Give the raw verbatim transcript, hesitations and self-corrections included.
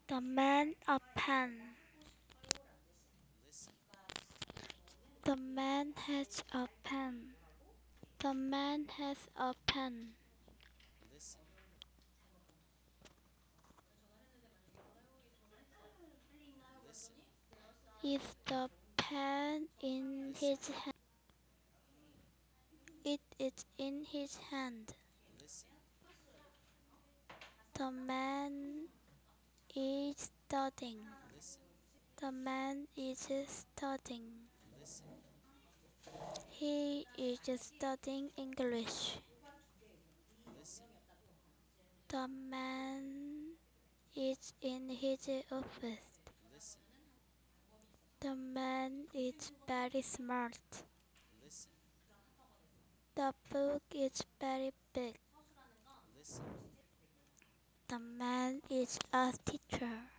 The man a pen. The man has a pen. The man has a pen. Is the pen in his hand? It is in his hand. The man is studying. The man is studying. He is studying English. The man is in his office. The man is very smart. The book is very big. The man is a teacher.